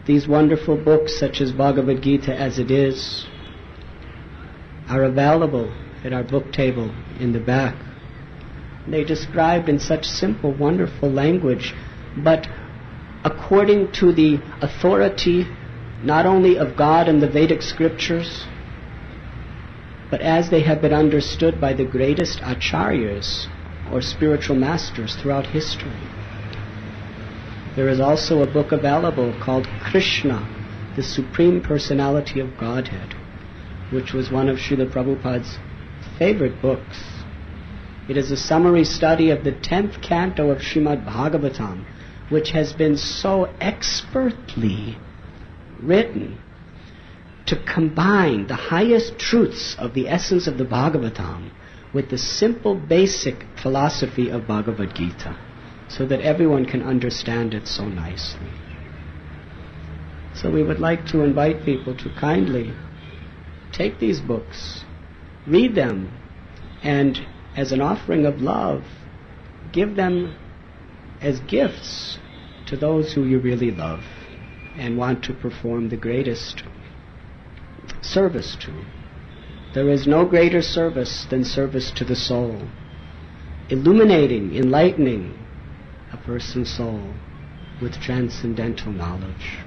These wonderful books, such as Bhagavad Gita as it is, are available at our book table in the back. They're described in such simple, wonderful language, but according to the authority not only of God and the Vedic scriptures, but as they have been understood by the greatest acharyas or spiritual masters throughout history. There is also a book available called Krishna, the Supreme Personality of Godhead, which was one of Srila Prabhupada's favorite books. It is a summary study of the 10th canto of Srimad Bhagavatam, which has been so expertly written to combine the highest truths of the essence of the Bhagavatam with the simple basic philosophy of Bhagavad Gita, so that everyone can understand it so nicely. So we would like to invite people to kindly take these books, read them, and as an offering of love, give them as gifts to those who you really love and want to perform the greatest service to. There is no greater service than service to the soul, illuminating, enlightening a person's soul with transcendental knowledge.